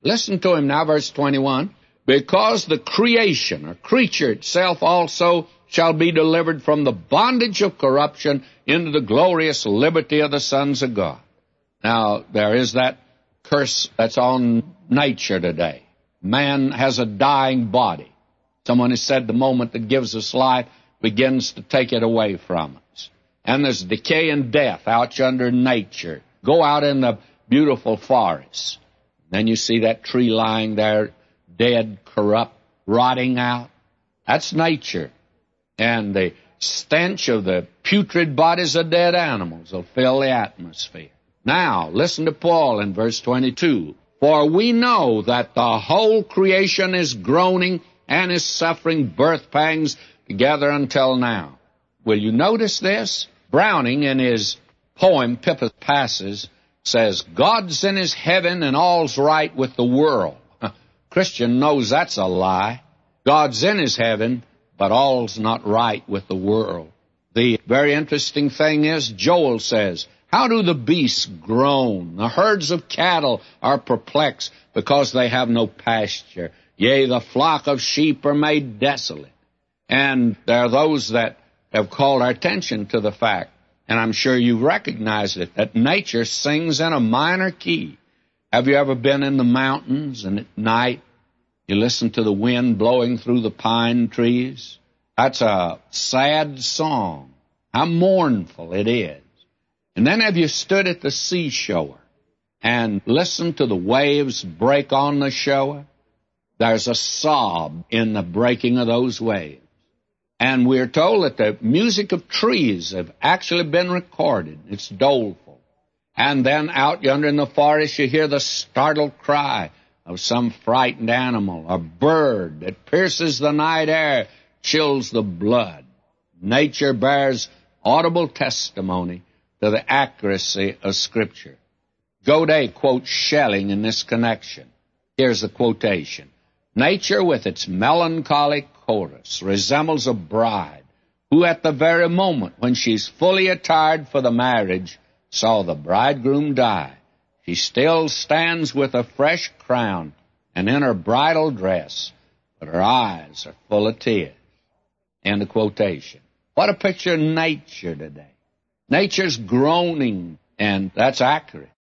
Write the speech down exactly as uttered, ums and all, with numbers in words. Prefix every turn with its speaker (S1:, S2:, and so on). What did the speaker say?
S1: Listen to him now, verse twenty-one. Because the creation, or creature itself also, shall be delivered from the bondage of corruption into the glorious liberty of the sons of God. Now, there is that curse that's on nature today. Man has a dying body. Someone has said the moment that gives us life begins to take it away from us. And there's decay and death out yonder in nature. Go out in the beautiful forest. Then you see that tree lying there, dead, corrupt, rotting out. That's nature. And the stench of the putrid bodies of dead animals will fill the atmosphere. Now, listen to Paul in verse twenty-two. For we know that the whole creation is groaning and is suffering birth pangs together until now. Will you notice this? Browning, in his poem Pippa Passes, says, God's in his heaven and all's right with the world. Christian knows that's a lie. God's in his heaven, but all's not right with the world. The very interesting thing is, Joel says, how do the beasts groan? The herds of cattle are perplexed because they have no pasture. Yea, the flock of sheep are made desolate. And there are those that have called our attention to the fact, and I'm sure you've recognized it, that nature sings in a minor key. Have you ever been in the mountains and at night you listen to the wind blowing through the pine trees? That's a sad song. How mournful it is. And then have you stood at the seashore and listened to the waves break on the shore? There's a sob in the breaking of those waves. And we're told that the music of trees have actually been recorded. It's doleful. And then out yonder in the forest you hear the startled cry of some frightened animal, a bird that pierces the night air, chills the blood. Nature bears audible testimony to the accuracy of Scripture. Godet quotes Schelling in this connection. Here's the quotation. Nature with its melancholy chorus resembles a bride who at the very moment when she's fully attired for the marriage saw the bridegroom die. She still stands with a fresh crown and in her bridal dress, but her eyes are full of tears. End of quotation. What a picture of nature today. Nature's groaning, and that's accurate.